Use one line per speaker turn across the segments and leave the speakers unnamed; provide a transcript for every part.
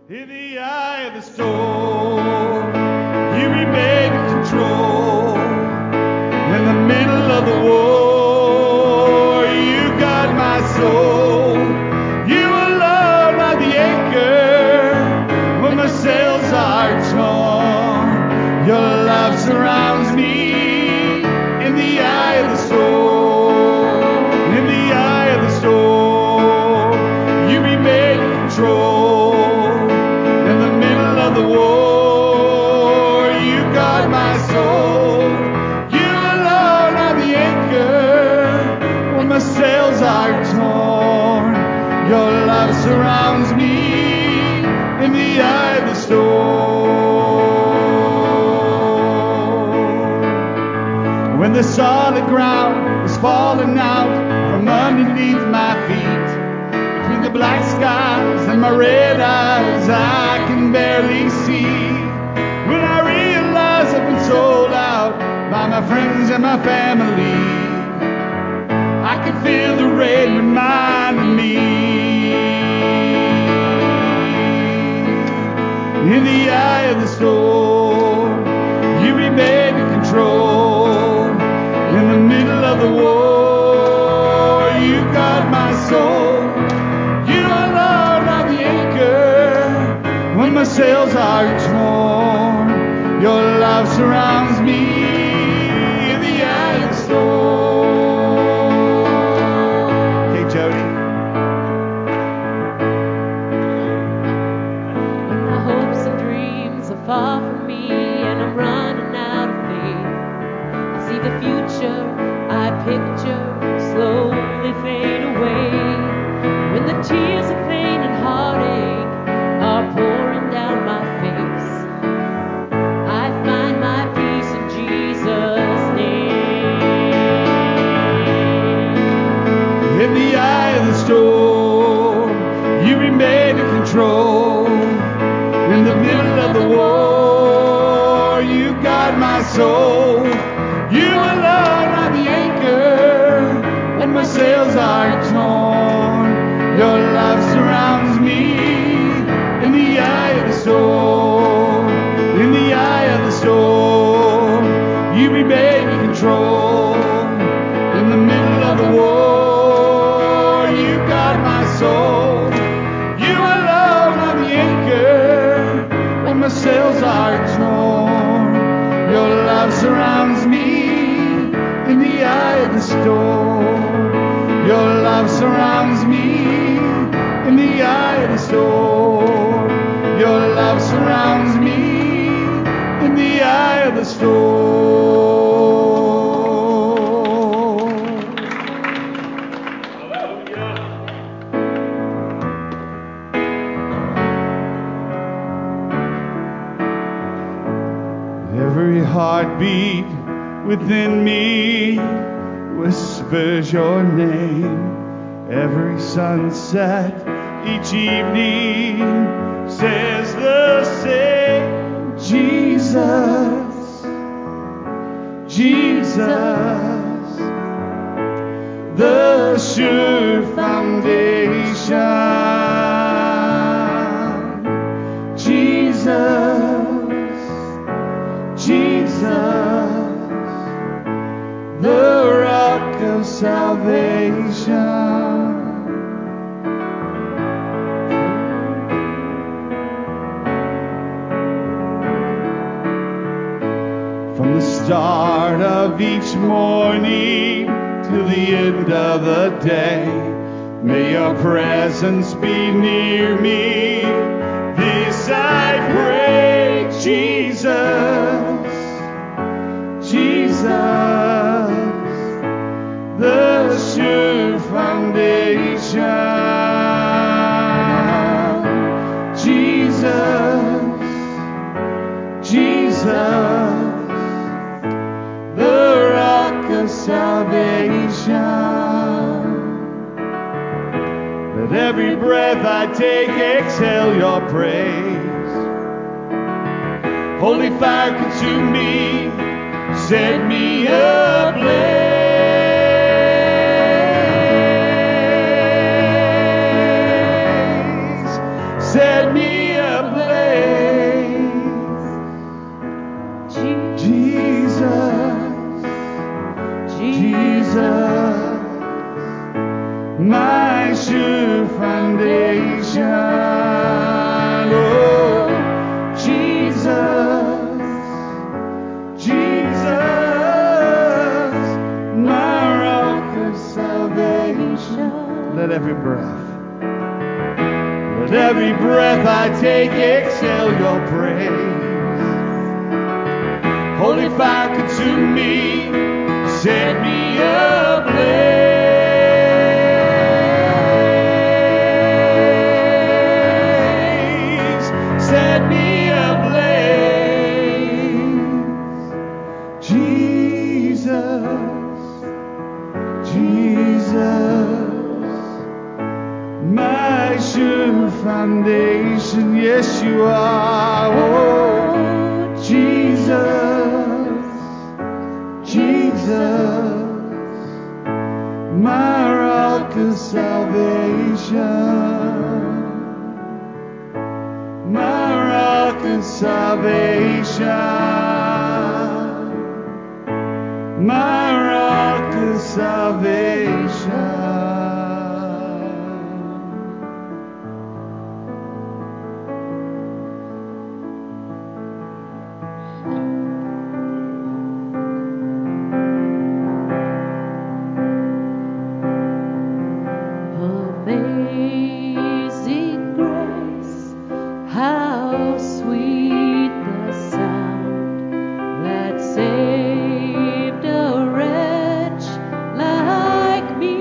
In the eye of the storm, you remain in control. In the middle of the war, you guard my soul. You alone are the anchor when my sails are torn. Your love surrounds me in the eye of the storm. In the eye of the storm, you remain in control. In the middle of the war, you guard my soul. You alone are the anchor when my sails are torn. Your love surrounds me in the eye of the storm. When the solid ground is falling out from underneath my feet, between the black skies and my red eyes, I can barely see. When I realize I've been sold out by my friends and my family, I can feel the rain reminding me. In the eye of the storm, you remain in control. In the middle of the war, you guard my soul. You alone are the anchor when my sails are torn. Your love surrounds me in the eye of the storm. Okay, Jody.
When my hopes and dreams are far from me and I'm running out of faith, I see the future I picture slowly fade away. When the tears of pain and heartache are pouring down my face, I find my peace in Jesus' name.
In the eye of the storm, you remain in control. In the middle of the war, you guard my soul. You alone are the anchor when my sails are torn. Your love surrounds me in the eye of the storm. In the eye of the storm, you remain in control. In the middle of the war, you guard my soul. You alone are the anchor when my sails are torn. Your love surrounds me in the eye of the storm. Your love surrounds me in the eye of the storm. Your love surrounds me in the eye of the storm. Hallelujah. Every heartbeat within me whispers your name. Every sunset each evening says the same. Jesus, Jesus, the sure foundation. Jesus, Jesus, the rock of salvation. From the start of each morning till the end of the day, may your presence be near me. This I pray, Jesus, Jesus, the sure foundation. Jesus, Jesus, the rock of salvation. Let every breath I take exhale your praise. Holy fire consume me, set me ablaze. Set me ablaze. every breath. Let every breath I take exhale your praise. Holy fire consume me, set me ablaze, set me ablaze. Jesus, Jesus, my sure foundation. Yes, you are. Oh, Jesus, Jesus, my rock of salvation, my rock of salvation, my rock of salvation.
Amazing grace, how sweet the sound that saved a wretch like me.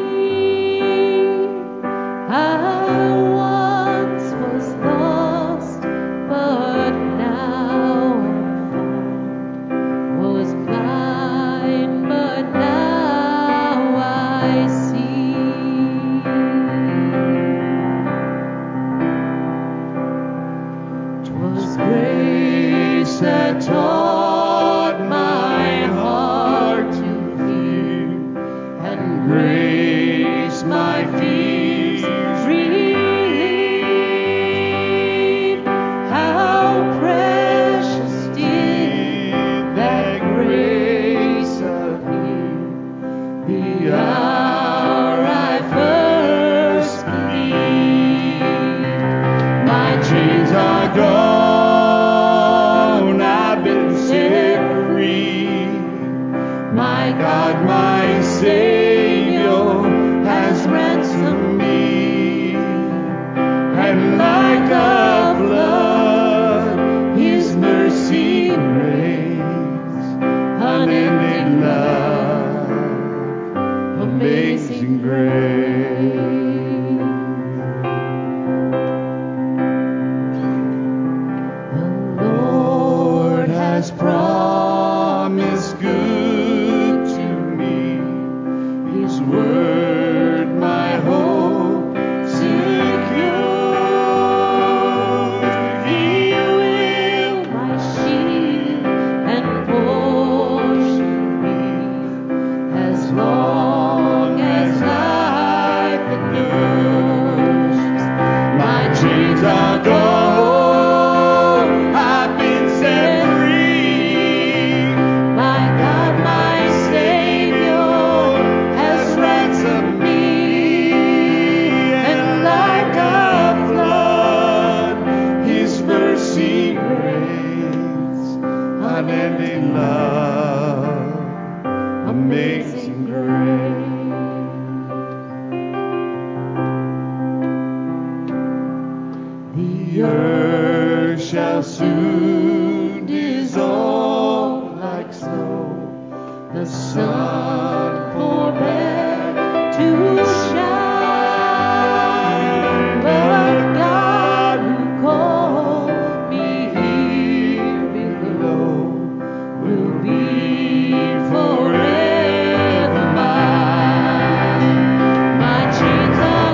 I once was lost, but now I'm found. Was blind, but now I see. 'Twas grace that taught my heart to fear, and grace my fears relieved. How precious did that grace appear the hour I first believed. My chains are gone, I've been set free. My God, my Savior has ransomed me. And like a flood, His mercy reigns. Unending love, amazing grace. The Lord has promised good to me. His word, my hope secure. He will my shield and portion be, as long as life endures. My chains are gone, I've been set free. My God, my Savior has ransomed me. And like a flood, His mercy reigns. Unending love, amazing grace. The earth shall soon dissolve like snow. The sun forbear to shine, but God who called me here below will be forever mine. My chains are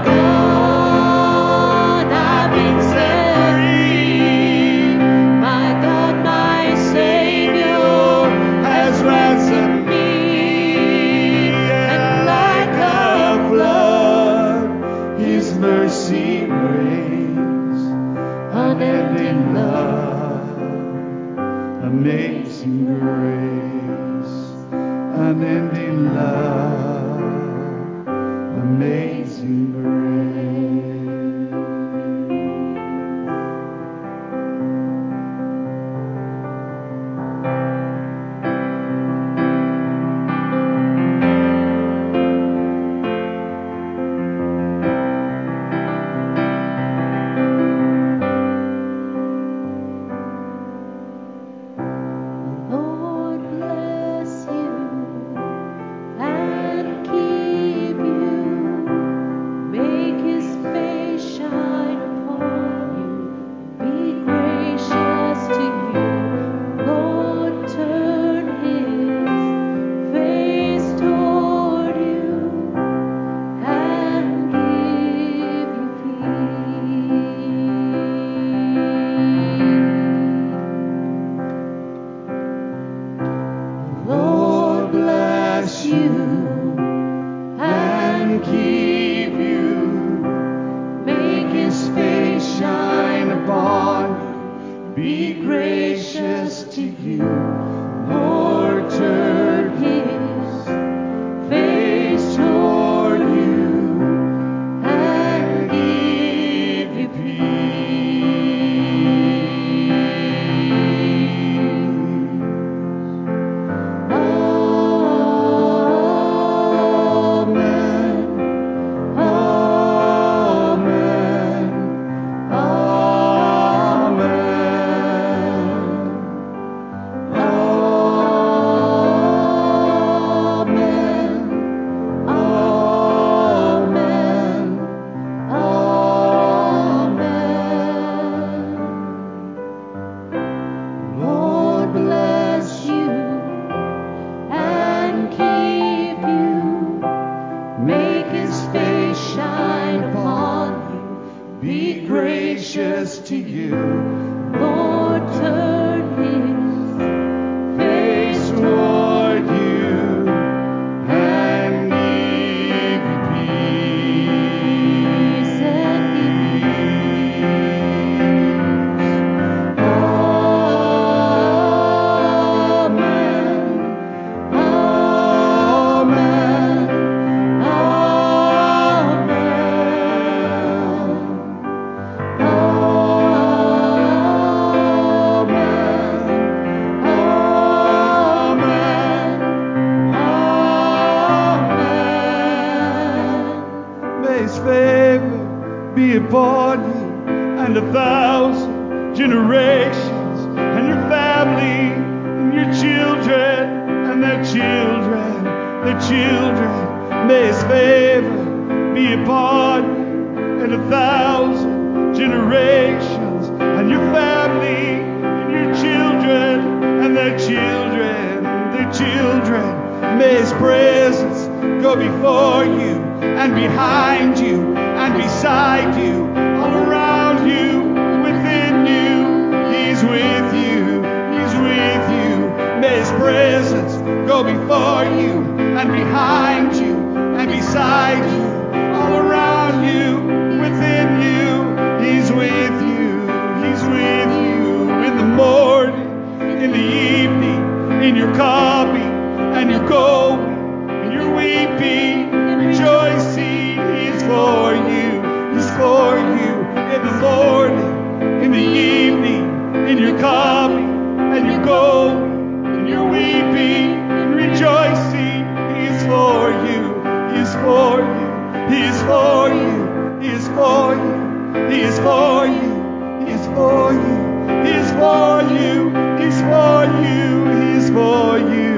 gone, I've been set free. My God, my Savior has ransomed me. And like a flood, His mercy reigns. Unending love, amazing grace. Unending love, amazing grace.
generations, and your family, and your children, and their children, their children. May His favor be upon you, and 1,000 generations, and your family, and your children, and their children, their children. May His presence go before you, and behind you, and beside you, all around you, within you. He's with you. He's with you. May His presence go before you, and behind you, and beside you, all around you, within you. He's with you. He's with you in the morning, in the evening, in your coming and your going, and your weeping and rejoicing. He's for you. He's for you in the morning, in the evening, in your coming and your going, and your weeping and rejoicing. He's for you. He's for you. He is for you. He is for you. He is for you. He is for you. He is for you. He's for you. He's for you.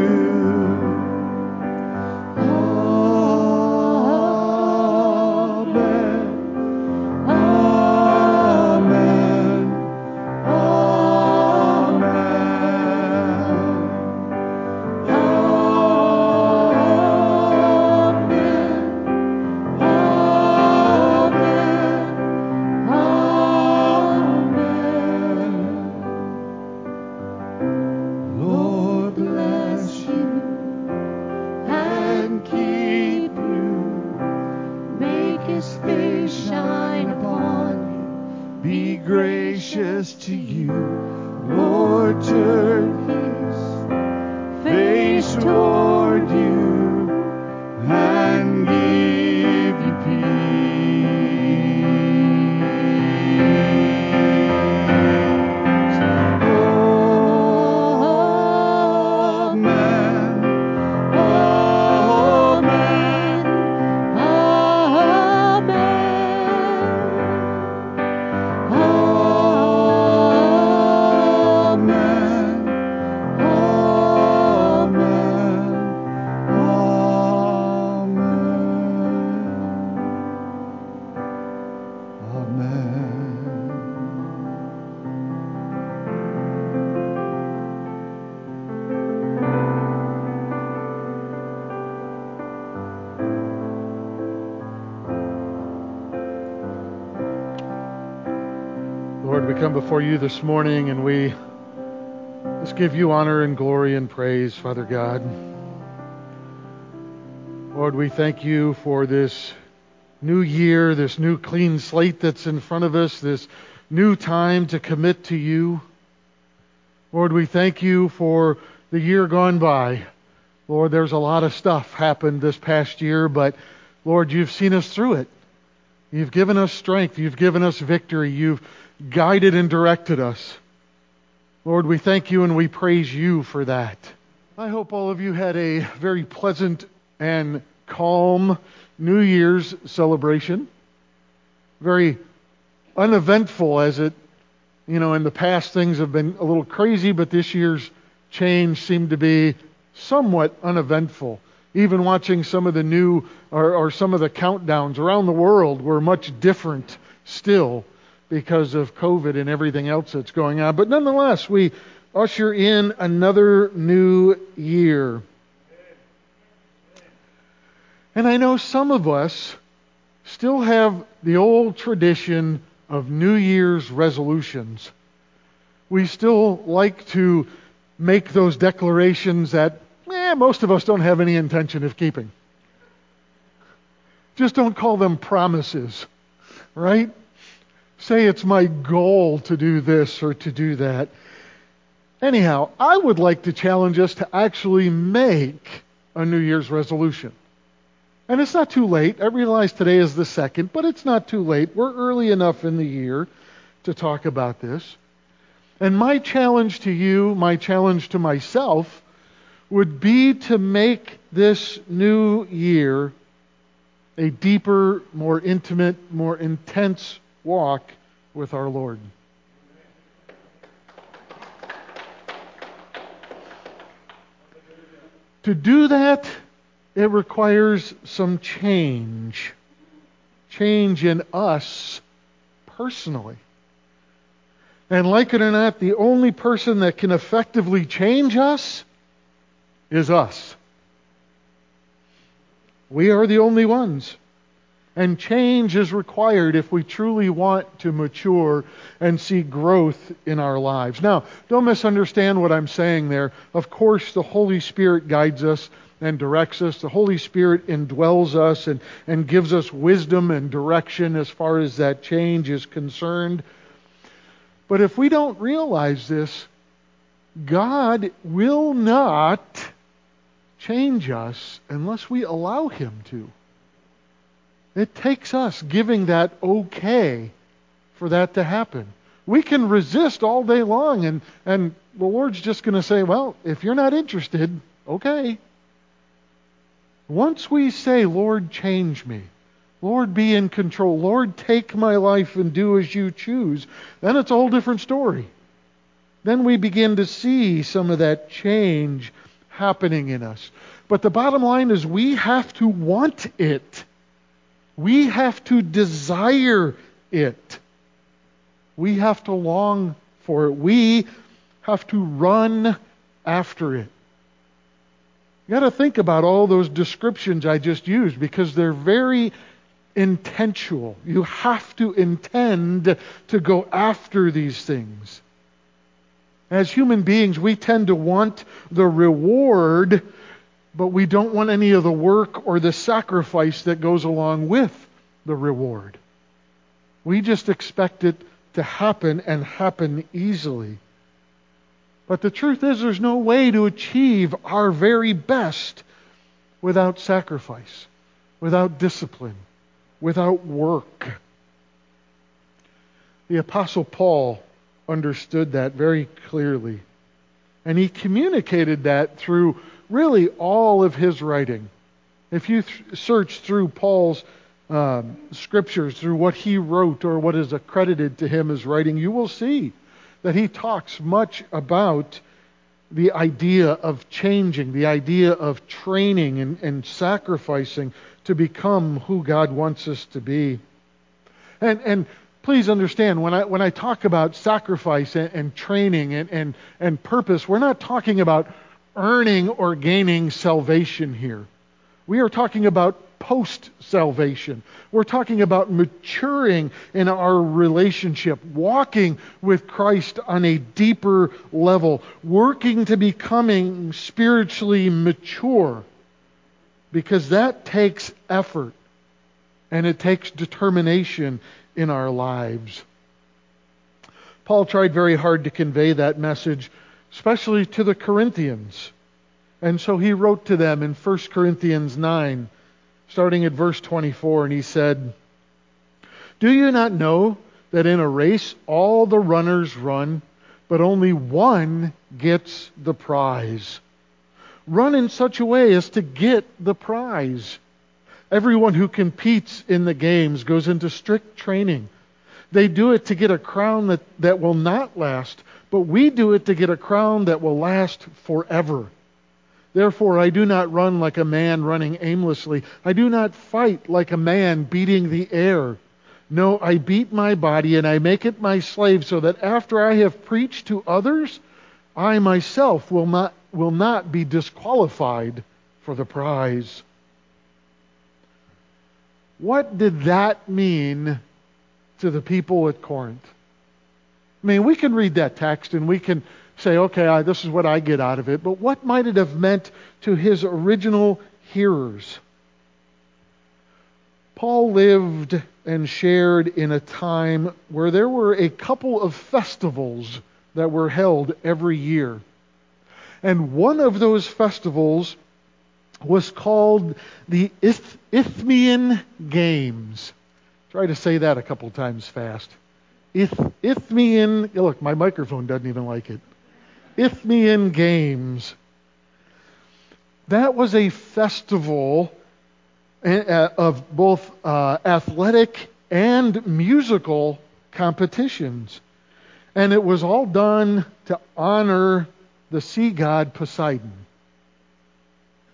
Lord, we come before you this morning and we just give you honor and glory and praise, Father God. Lord, we thank you for this new year, this new clean slate that's in front of us, this new time to commit to you. Lord, we thank you for the year gone by. Lord, there's a lot of stuff happened this past year, but Lord, you've seen us through it. You've given us strength. You've given us victory. You've guided and directed us. Lord, we thank you and we praise you for that. I hope all of you had a very pleasant and calm New Year's celebration. Very uneventful as it, in the past things have been a little crazy, but this year's change seemed to be somewhat uneventful. Even watching some of the new or some of the countdowns around the world were much different still because of COVID and everything else that's going on. But nonetheless, we usher in another new year. And I know some of us still have the old tradition of New Year's resolutions. We still like to make those declarations that most of us don't have any intention of keeping. Just don't call them promises, right? Say it's my goal to do this or to do that. Anyhow, I would like to challenge us to actually make a New Year's resolution. And it's not too late. I realize today is the 2nd, but it's not too late. We're early enough in the year to talk about this. And my challenge to you, my challenge to myself, would be to make this new year a deeper, more intimate, more intense walk with our Lord. To do that, it requires some change. Change in us personally. And like it or not, the only person that can effectively change us is us. We are the only ones. And change is required if we truly want to mature and see growth in our lives. Now, don't misunderstand what I'm saying there. Of course, the Holy Spirit guides us and directs us. The Holy Spirit indwells us and gives us wisdom and direction as far as that change is concerned. But if we don't realize this, God will not change us unless we allow Him to. It takes us giving that okay for that to happen. We can resist all day long, and the Lord's just going to say, well, if you're not interested, okay. Once we say, Lord, change me, Lord, be in control, Lord, take my life and do as you choose, then it's a whole different story. Then we begin to see some of that change happening in us. But the bottom line is we have to want it. We have to desire it. We have to long for it. We have to run after it. You got to think about all those descriptions I just used because they're very intentional. You have to intend to go after these things. As human beings, we tend to want the reward, but we don't want any of the work or the sacrifice that goes along with the reward. We just expect it to happen and happen easily. But the truth is, there's no way to achieve our very best without sacrifice, without discipline, without work. The Apostle Paul understood that very clearly. And he communicated that through really all of his writing. If you search through Paul's scriptures, through what he wrote or what is accredited to him as writing, you will see that he talks much about the idea of changing, the idea of training and and to become who God wants us to be. And please understand, when I talk about sacrifice and training and purpose, we're not talking about earning or gaining salvation here. We are talking about post-salvation. We're talking about maturing in our relationship, walking with Christ on a deeper level, working to becoming spiritually mature, because that takes effort and it takes determination in our lives. Paul tried very hard to convey that message, especially to the Corinthians. And so he wrote to them in 1 Corinthians 9, starting at verse 24, and he said, "Do you not know that in a race all the runners run, but only one gets the prize? Run in such a way as to get the prize. Everyone who competes in the games goes into strict training. They do it to get a crown that will not last, but we do it to get a crown that will last forever. Therefore, I do not run like a man running aimlessly. I do not fight like a man beating the air. No, I beat my body and I make it my slave so that after I have preached to others, I myself will not be disqualified for the prize." What did that mean to the people at Corinth? I mean, we can read that text and we can say, okay, this is what I get out of it. But what might it have meant to his original hearers? Paul lived and shared in a time where there were a couple of festivals that were held every year. And one of those festivals was called the Isthmian Games. Try to say that a couple times fast. Isthmian, look, my microphone doesn't even like it. Isthmian Games. That was a festival of both athletic and musical competitions. And it was all done to honor the sea god Poseidon.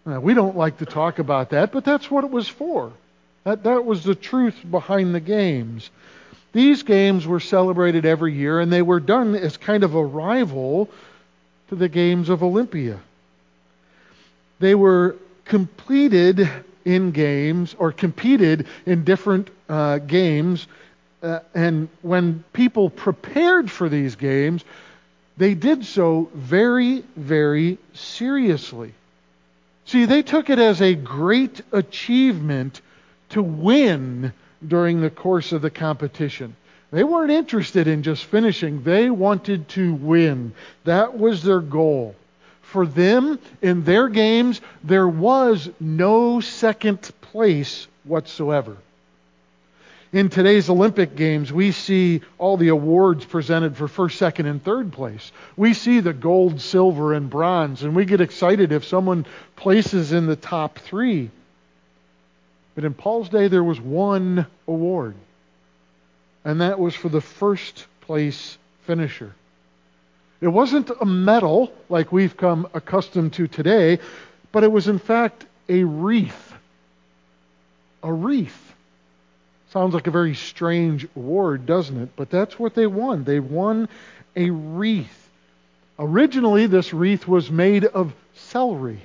Now, we don't like to talk about that, but that's what it was for. That was the truth behind the games. These games were celebrated every year, and they were done as kind of a rival to the games of Olympia. They were completed in games, or competed in different games, and when people prepared for these games, they did so very, very seriously. See, they took it as a great achievement to win during the course of the competition. They weren't interested in just finishing. They wanted to win. That was their goal. For them, in their games, there was no second place whatsoever. In today's Olympic Games, we see all the awards presented for first, second, and third place. We see the gold, silver, and bronze, and we get excited if someone places in the top 3. But in Paul's day, there was one award, and that was for the first place finisher. It wasn't a medal like we've come accustomed to today, but it was in fact a wreath. A wreath. Sounds like a very strange word, doesn't it? But that's what they won. They won a wreath. Originally, this wreath was made of celery.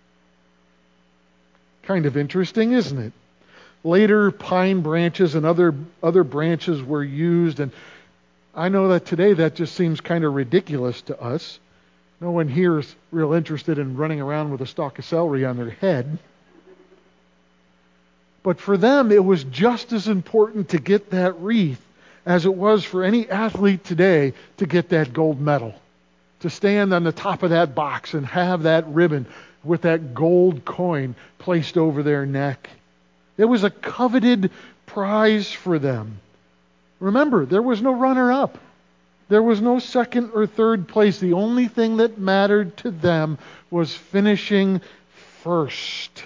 Kind of interesting, isn't it? Later, pine branches and other branches were used, and I know that today that just seems kind of ridiculous to us. No one here is real interested in running around with a stalk of celery on their head. But for them, it was just as important to get that wreath as it was for any athlete today to get that gold medal. To stand on the top of that box and have that ribbon with that gold coin placed over their neck. It was a coveted prize for them. Remember, there was no runner-up. There was no second or third place. The only thing that mattered to them was finishing first.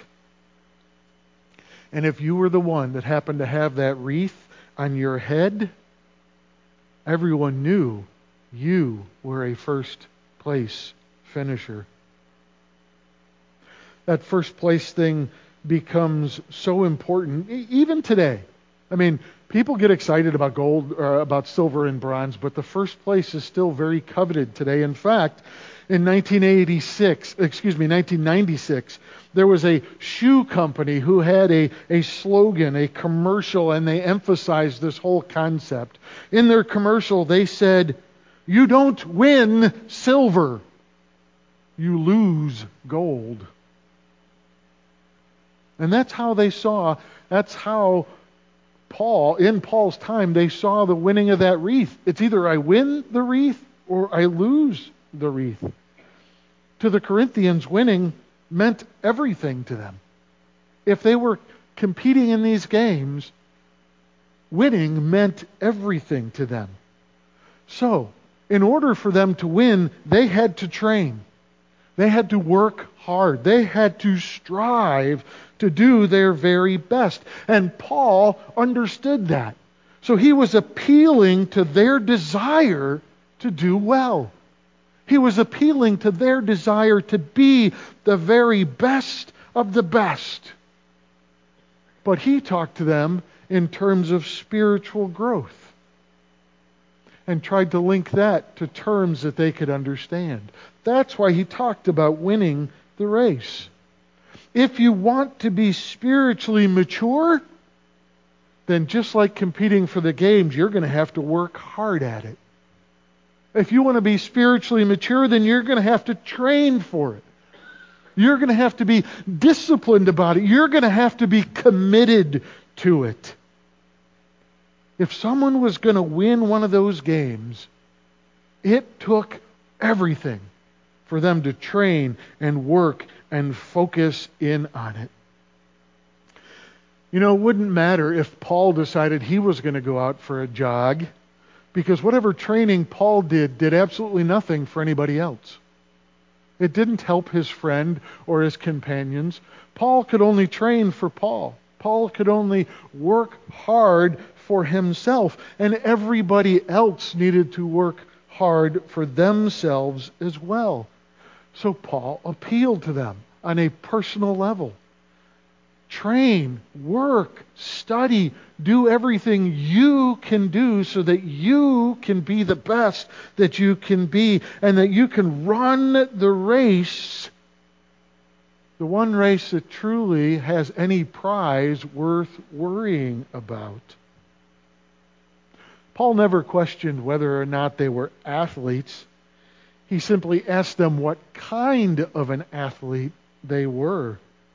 And if you were the one that happened to have that wreath on your head, everyone knew you were a first place finisher. That first place thing becomes so important, even today. I mean, people get excited about gold, about silver and bronze, but the first place is still very coveted today. In fact, in 1996, there was a shoe company who had a slogan, a commercial, and they emphasized this whole concept. In their commercial, they said, "You don't win silver, you lose gold." And that's how in Paul's time, they saw the winning of that wreath. It's either I win the wreath or I lose the wreath. To the Corinthians, winning meant everything to them. If they were competing in these games, winning meant everything to them. So, in order for them to win, they had to train. They had to work hard. They had to strive to do their very best. And Paul understood that. So he was appealing to their desire to do well. He was appealing to their desire to be the very best of the best. But he talked to them in terms of spiritual growth and tried to link that to terms that they could understand. That's why he talked about winning the race. If you want to be spiritually mature, then just like competing for the games, you're going to have to work hard at it. If you want to be spiritually mature, then you're going to have to train for it. You're going to have to be disciplined about it. You're going to have to be committed to it. If someone was going to win one of those games, it took everything for them to train and work and focus in on it. You know, it wouldn't matter if Paul decided he was going to go out for a jog, because whatever training Paul did absolutely nothing for anybody else. It didn't help his friend or his companions. Paul could only train for Paul. Paul could only work hard for himself, and everybody else needed to work hard for themselves as well. So Paul appealed to them. on a personal level. Train, work, study, do everything you can do so that you can be the best that you can be and that you can run the race, the one race that truly has any prize worth worrying about. Paul never questioned whether or not they were athletes. He simply asked them what kind of an athlete they were.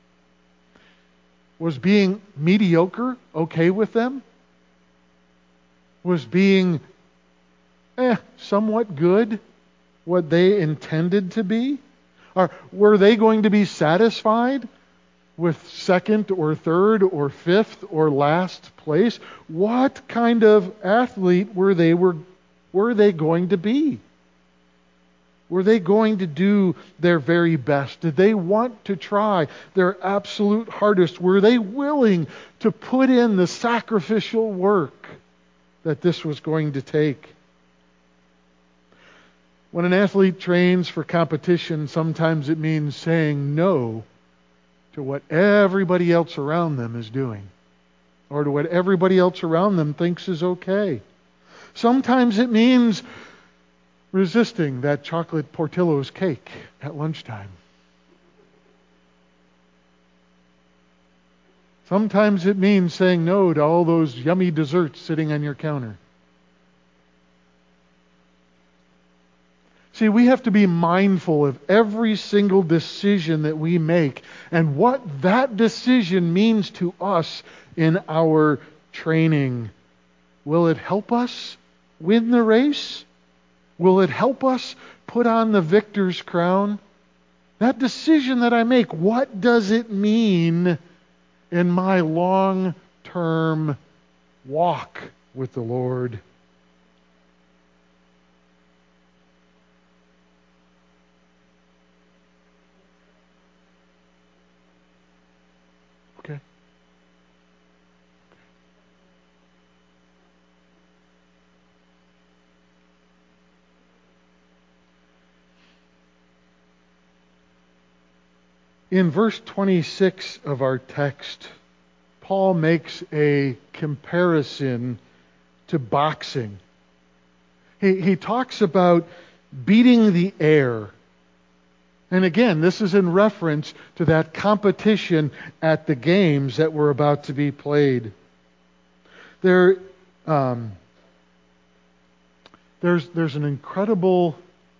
Was being mediocre okay with them? Was being somewhat good what they intended to be? Or were they going to be satisfied with second or third or fifth or last place? What kind of athlete were they going to be? Were they going to do their very best? Did they want to try their absolute hardest? Were they willing to put in the sacrificial work that this was going to take? When an athlete trains for competition, sometimes it means saying no to what everybody else around them is doing, or to what everybody else around them thinks is okay. Sometimes it means resisting that chocolate Portillo's cake at lunchtime. Sometimes it means saying no to all those yummy desserts sitting on your counter. See, we have to be mindful of every single decision that we make and what that decision means to us in our training. Will it help us win the race? Will it help us put on the victor's crown? That decision that I make, what does it mean in my long-term walk with the Lord? Okay. In verse 26 of our text, Paul makes a comparison to boxing. He talks about beating the air. And again, this is in reference to that competition at the games that were about to be played. There's an incredible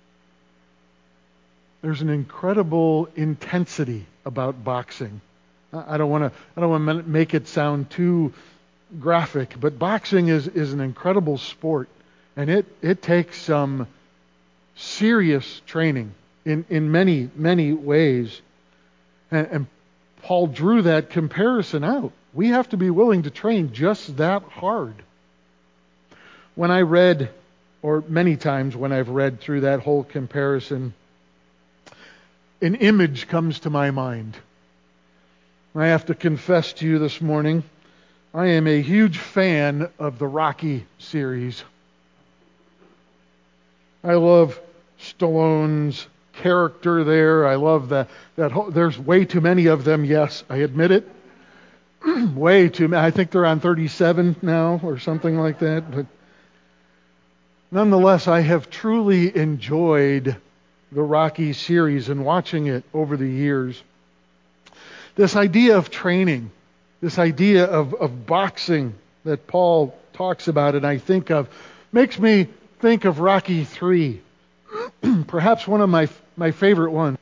intensity about boxing. I don't want to make it sound too graphic, but boxing is an incredible sport, and it takes some serious training in many ways. And Paul drew that comparison out. We have to be willing to train just that hard. When I read, or many times when I've read through that whole comparison, an image comes to my mind. I have to confess to you this morning, I am a huge fan of the Rocky series. I love Stallone's character there. I love that whole, there's way too many of them, yes, I admit it. Way too many. I think they're on 37 now or something like that. But nonetheless, I have truly enjoyed the Rocky series and watching it over the years. This idea of training, this idea of boxing that Paul talks about and I think of, makes me think of Rocky 3. Perhaps one of my favorite ones.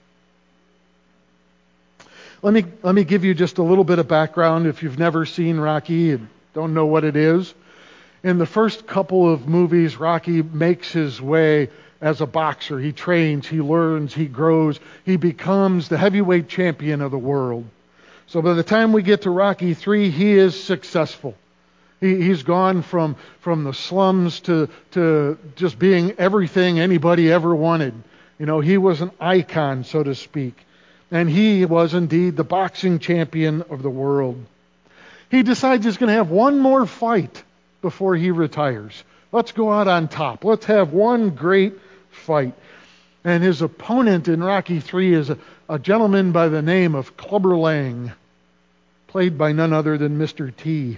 Let me give you just a little bit of background if you've never seen Rocky and don't know what it is. In the first couple of movies, Rocky makes his way as a boxer. He trains, he learns, he grows, he becomes the heavyweight champion of the world. So by the time we get to Rocky 3, he is successful. He's gone from the slums to just being everything anybody ever wanted. You know, he was an icon, so to speak. And he was indeed the boxing champion of the world. He decides he's going to have one more fight before he retires. Let's go out on top. Let's have one great fight. And his opponent in Rocky III is a gentleman by the name of Clubber Lang, played by none other than Mr. T.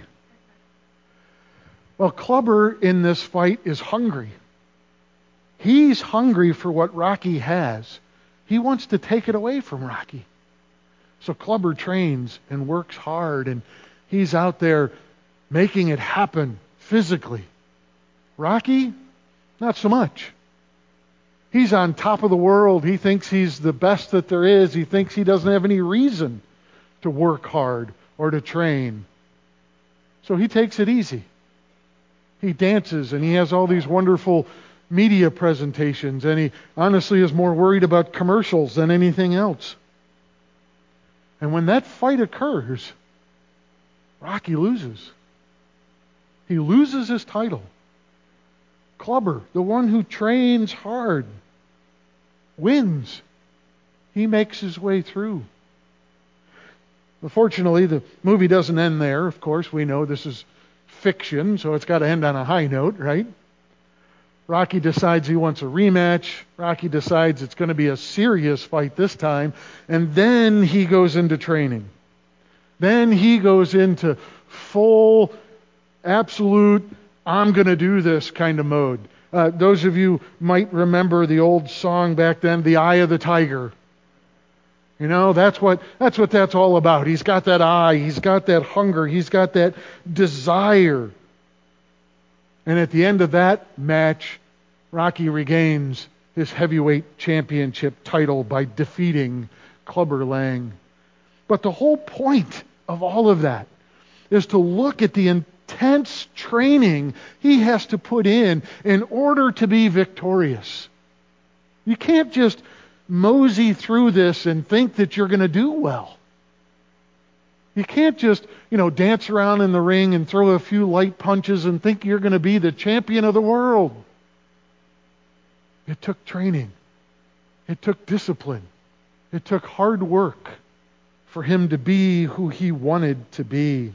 Well, Clubber in this fight is hungry. He's hungry for what Rocky has. He wants to take it away from Rocky. So Clubber trains and works hard, and he's out there making it happen physically. Rocky, not so much. He's on top of the world. He thinks he's the best that there is. He thinks he doesn't have any reason to work hard or to train. So he takes it easy. He dances, and he has all these wonderful media presentations, and he honestly is more worried about commercials than anything else. And when that fight occurs, Rocky loses. He loses his title. Clubber, the one who trains hard, wins. He makes his way through. Unfortunately, the movie doesn't end there. Of course, we know this is fiction, so it's got to end on a high note, right? Rocky decides he wants a rematch. Rocky decides it's going to be a serious fight this time. And then he goes into training. Then he goes into full, absolute, I'm going to do this kind of mode. Those of you might remember the old song back then, The Eye of the Tiger. You know, that's what that's all about. He's got that eye, he's got that hunger, he's got that desire. And at the end of that match, Rocky regains his heavyweight championship title by defeating Clubber Lang. But the whole point of all of that is to look at the intense training he has to put in order to be victorious. You can't just mosey through this and think that you're going to do well. You can't just, dance around in the ring and throw a few light punches and think you're going to be the champion of the world. It took training. It took discipline. It took hard work for him to be who he wanted to be.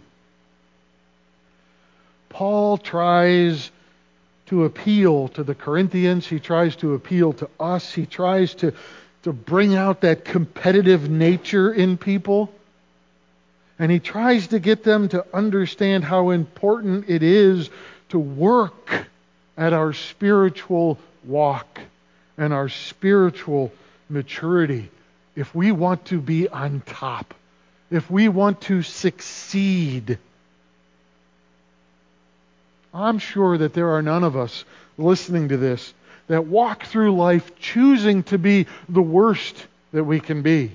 Paul tries to appeal to the Corinthians. He tries to appeal to us. He tries to bring out that competitive nature in people. And he tries to get them to understand how important it is to work at our spiritual walk and our spiritual maturity if we want to be on top, if we want to succeed. I'm sure that there are none of us listening to this that walk through life choosing to be the worst that we can be.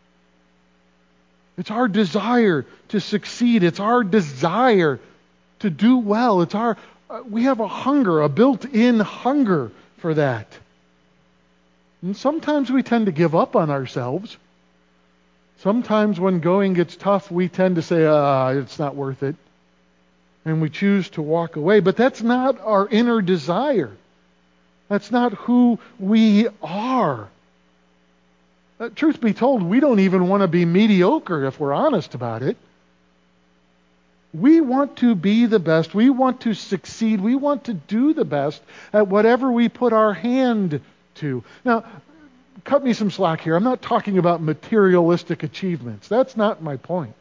It's our desire to succeed. It's our desire to do well. We have a hunger, a built-in hunger for that. And sometimes we tend to give up on ourselves. Sometimes when going gets tough, we tend to say, it's not worth it. And we choose to walk away. But that's not our inner desire. That's not who we are. Truth be told, we don't even want to be mediocre if we're honest about it. We want to be the best. We want to succeed. We want to do the best at whatever we put our hand to. Now, cut me some slack here. I'm not talking about materialistic achievements. That's not my point.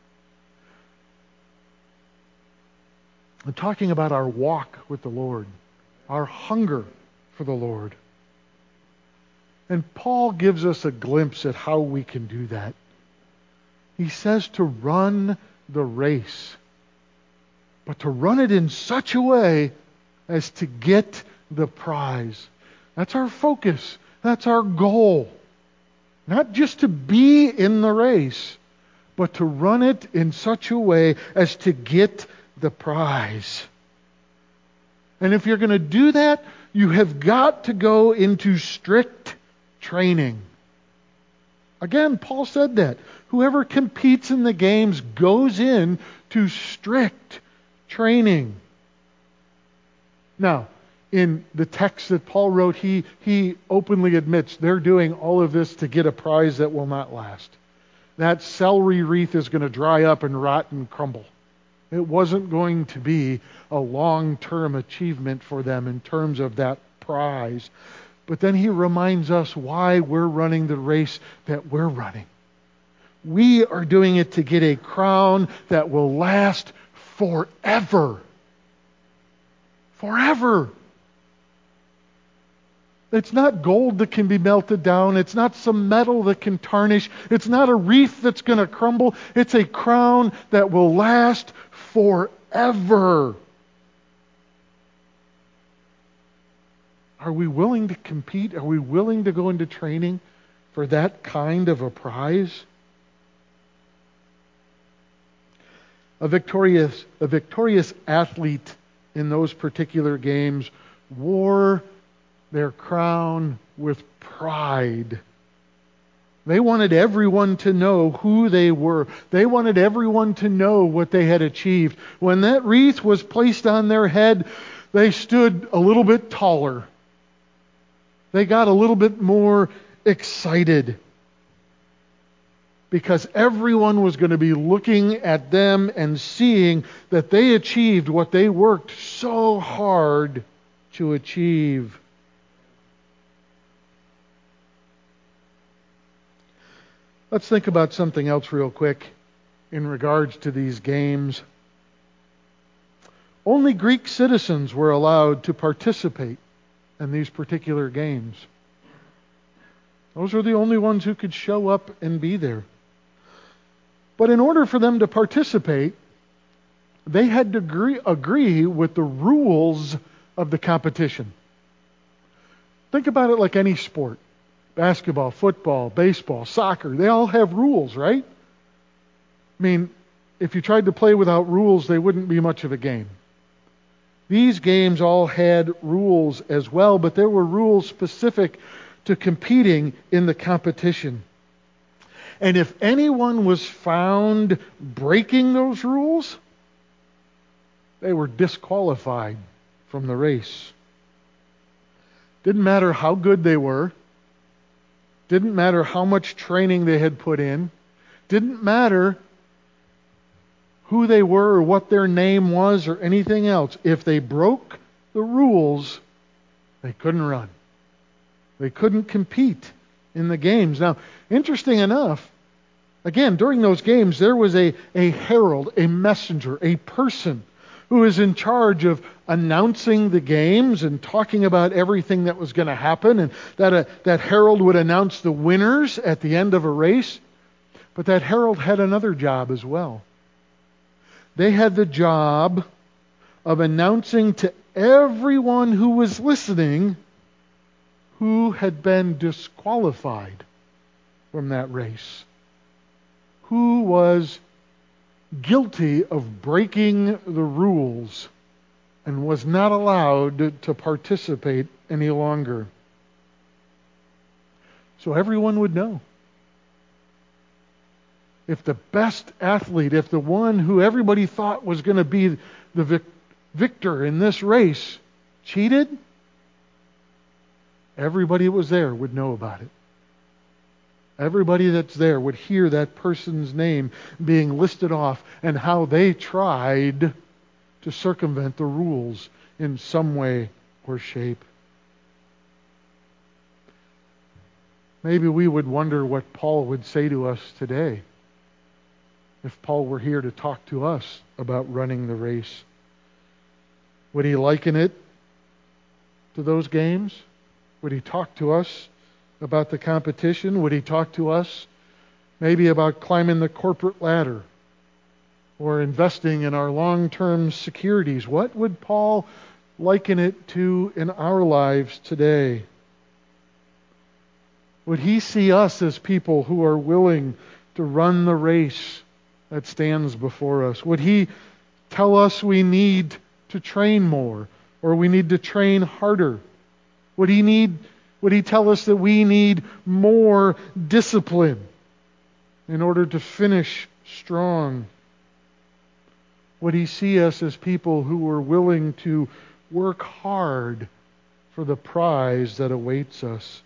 I'm talking about our walk with the Lord, our hunger for the Lord. And Paul gives us a glimpse at how we can do that. He says to run the race, but to run it in such a way as to get the prize. That's our focus. That's our goal. Not just to be in the race, but to run it in such a way as to get the prize. And if you're going to do that, you have got to go into strict training. Again, Paul said that. Whoever competes in the games goes in to strict training. Now, in the text that Paul wrote, he openly admits they're doing all of this to get a prize that will not last. That celery wreath is going to dry up and rot and crumble. It wasn't going to be a long-term achievement for them in terms of that prize. But then he reminds us why we're running the race that we're running. We are doing it to get a crown that will last forever. Forever. It's not gold that can be melted down. It's not some metal that can tarnish. It's not a wreath that's going to crumble. It's a crown that will last forever. Are we willing to compete? Are we willing to go into training for that kind of a prize? A victorious athlete in those particular games wore their crown with pride. They wanted everyone to know who they were. They wanted everyone to know what they had achieved. When that wreath was placed on their head, they stood a little bit taller. They got a little bit more excited because everyone was going to be looking at them and seeing that they achieved what they worked so hard to achieve. Let's think about something else real quick in regards to these games. Only Greek citizens were allowed to participate in these particular games. Those were the only ones who could show up and be there. But in order for them to participate, they had to agree with the rules of the competition. Think about it like any sport. Basketball, football, baseball, soccer, they all have rules, right? I mean, if you tried to play without rules, they wouldn't be much of a game. These games all had rules as well, but there were rules specific to competing in the competition. And if anyone was found breaking those rules, they were disqualified from the race. Didn't matter how good they were. Didn't matter how much training they had put in. Didn't matter who they were or what their name was or anything else. If they broke the rules, they couldn't run. They couldn't compete in the games. Now, interesting enough, again, during those games, there was a herald, a messenger, a person who is in charge of announcing the games and talking about everything that was going to happen, and that herald would announce the winners at the end of a race. But that herald had another job as well. They had the job of announcing to everyone who was listening who had been disqualified from that race, who was guilty of breaking the rules and was not allowed to participate any longer. So everyone would know. If the best athlete, if the one who everybody thought was going to be the victor in this race cheated, everybody that was there would know about it. Everybody that's there would hear that person's name being listed off and how they tried to circumvent the rules in some way or shape. Maybe we would wonder what Paul would say to us today if Paul were here to talk to us about running the race. Would he liken it to those games? Would he talk to us about the competition? Would he talk to us maybe about climbing the corporate ladder or investing in our long-term securities? What would Paul liken it to in our lives today? Would he see us as people who are willing to run the race that stands before us? Would he tell us we need to train more or we need to train harder? Would he tell us that we need more discipline in order to finish strong? Would he see us as people who are willing to work hard for the prize that awaits us?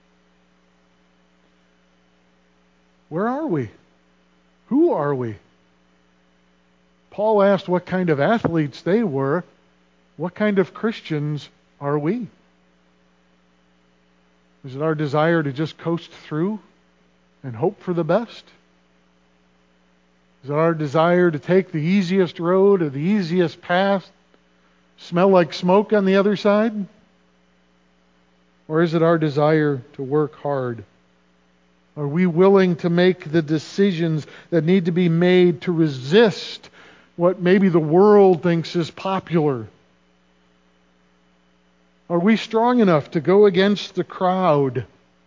Where are we? Who are we? Paul asked what kind of athletes they were. What kind of Christians are we? Is it our desire to just coast through and hope for the best? Is it our desire to take the easiest road or the easiest path, smell like smoke on the other side? Or is it our desire to work hard? Are we willing to make the decisions that need to be made to resist what maybe the world thinks is popular? Are we strong enough to go against the crowd?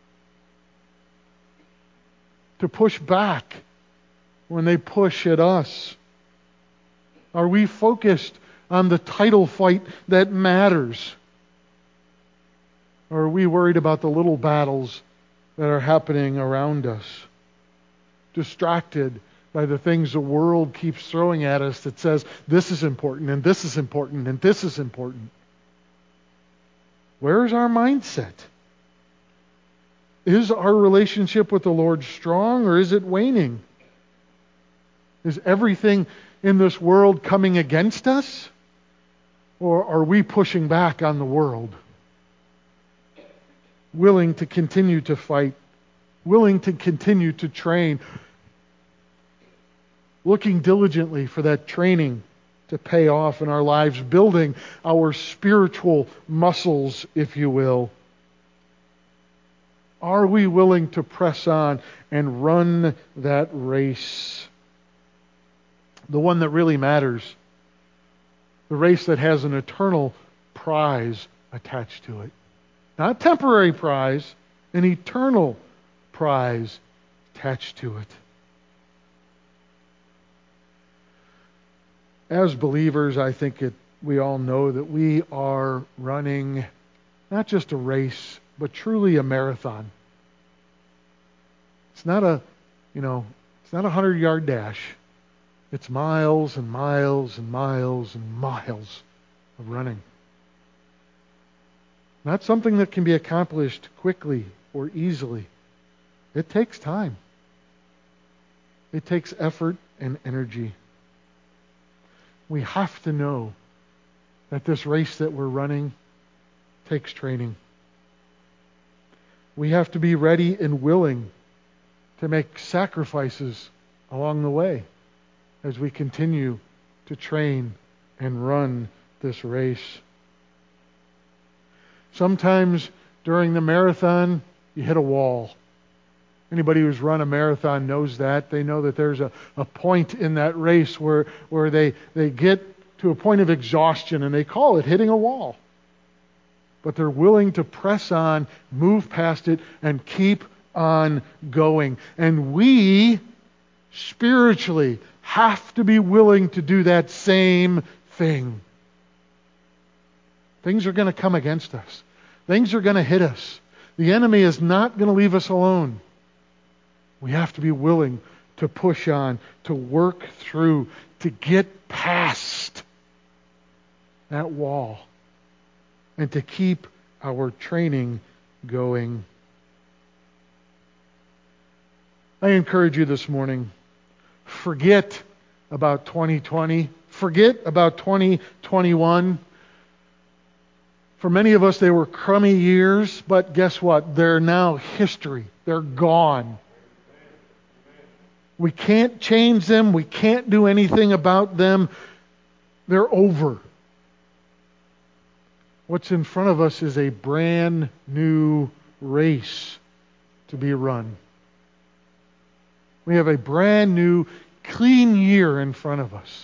To push back when they push at us? Are we focused on the title fight that matters? Or are we worried about the little battles that are happening around us? Distracted by the things the world keeps throwing at us that says, this is important, and this is important, and this is important. Where is our mindset? Is our relationship with the Lord strong, or is it waning? Is everything in this world coming against us? Or are we pushing back on the world? Willing to continue to fight, willing to continue to train, looking diligently for that training to pay off in our lives, building our spiritual muscles, if you will. Are we willing to press on and run that race? The one that really matters. The race that has an eternal prize attached to it. Not a temporary prize, an eternal prize attached to it. As believers, I think we all know that we are running not just a race, but truly a marathon. It's not a 100-yard dash. It's miles and miles and miles and miles of running. Not something that can be accomplished quickly or easily. It takes time. It takes effort and energy. We have to know that this race that we're running takes training. We have to be ready and willing to make sacrifices along the way as we continue to train and run this race. Sometimes during the marathon, you hit a wall. Anybody who's run a marathon knows that. They know that there's a point in that race where they get to a point of exhaustion, and they call it hitting a wall. But they're willing to press on, move past it, and keep on going. And we, spiritually, have to be willing to do that same thing. Things are going to come against us. Things are going to hit us. The enemy is not going to leave us alone. We have to be willing to push on, to work through, to get past that wall, and to keep our training going. I encourage you this morning, forget about 2020. Forget about 2021. For many of us, they were crummy years, but guess what? They're now history. They're gone. We can't change them. We can't do anything about them. They're over. What's in front of us is a brand new race to be run. We have a brand new, clean year in front of us.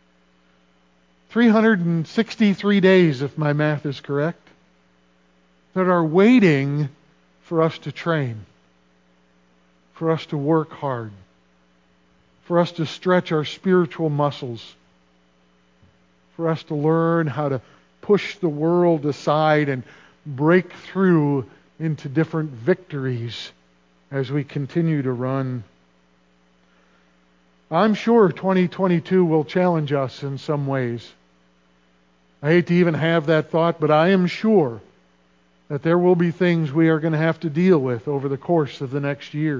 363 days, if my math is correct, that are waiting for us to train, for us to work hard, for us to stretch our spiritual muscles, for us to learn how to push the world aside and break through into different victories as we continue to run. I'm sure 2022 will challenge us in some ways. I hate to even have that thought, but I am sure that there will be things we are going to have to deal with over the course of the next year.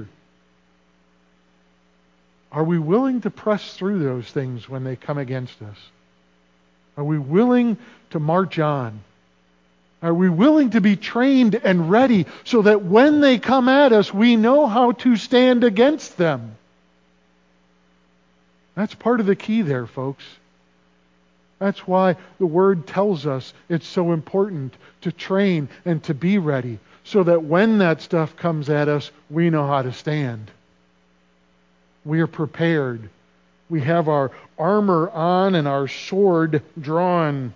Are we willing to press through those things when they come against us? Are we willing to march on Are we willing to be trained and ready so that when they come at us, we know how to stand against them? That's part of the key there, folks. That's why the Word tells us it's so important to train and to be ready, so that when that stuff comes at us, we know how to stand. We are prepared. We have our armor on and our sword drawn.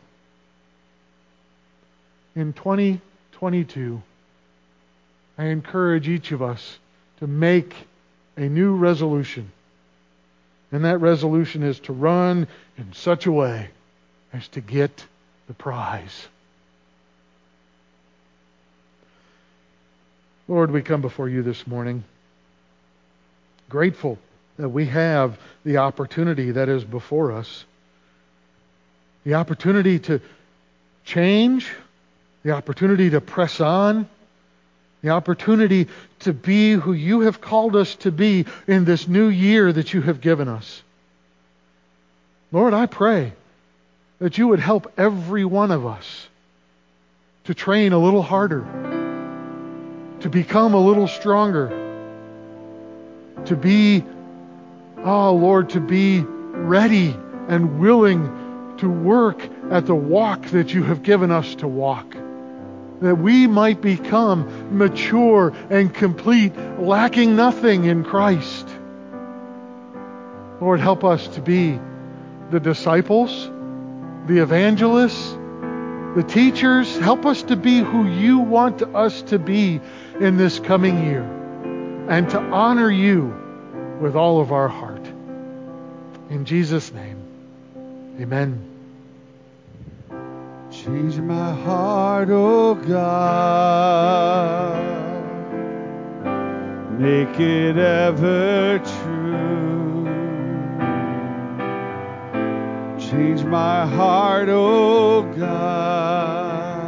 In 2022, I encourage each of us to make a new resolution. And that resolution is to run in such a way as to get the prize. Lord, we come before you this morning, grateful that we have the opportunity that is before us. The opportunity to change, the opportunity to press on, the opportunity to be who you have called us to be in this new year that you have given us. Lord, I pray that you would help every one of us to train a little harder, to become a little stronger, to be, Lord, to be ready and willing to work at the walk that you have given us to walk, that we might become mature and complete, lacking nothing in Christ. Lord, help us to be the disciples, the evangelists, the teachers. Help us to be who you want us to be in this coming year, and to honor you with all of our heart. In Jesus' name, amen.
Change my heart, oh God, make it ever true. Change my heart, oh God,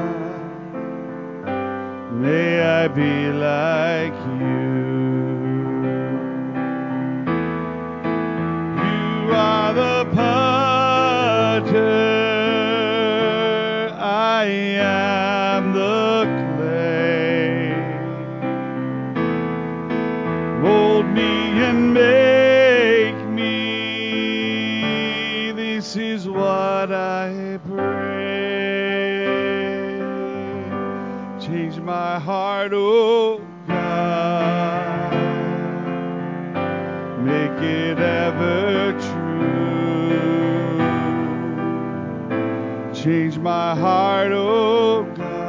may I be like you. You are the potter, I am the clay. Mold me and make me. This is what I pray. Change my heart, oh God. Make it ever true. Change my heart, oh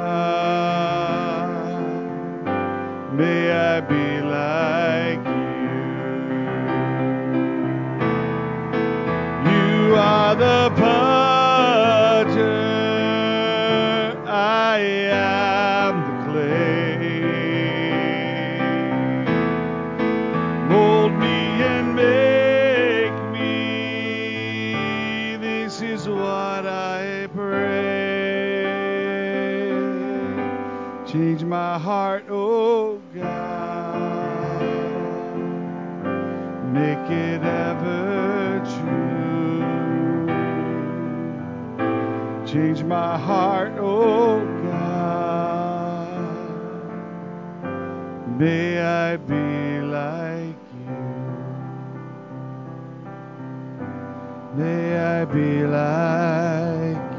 God. May I be like you. You are the potter, I am the clay. Mold me and make me. This is what I pray. Change my heart, oh God. Make it ever true. Change my heart, oh God. May I be like you. May I be like you.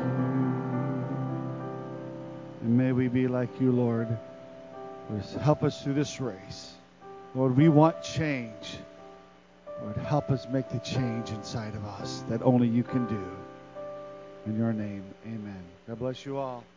And may we be like you, Lord. Help us through this race. Lord, we want change. Lord, help us make the change inside of us that only you can do. In your name, amen. God bless you all.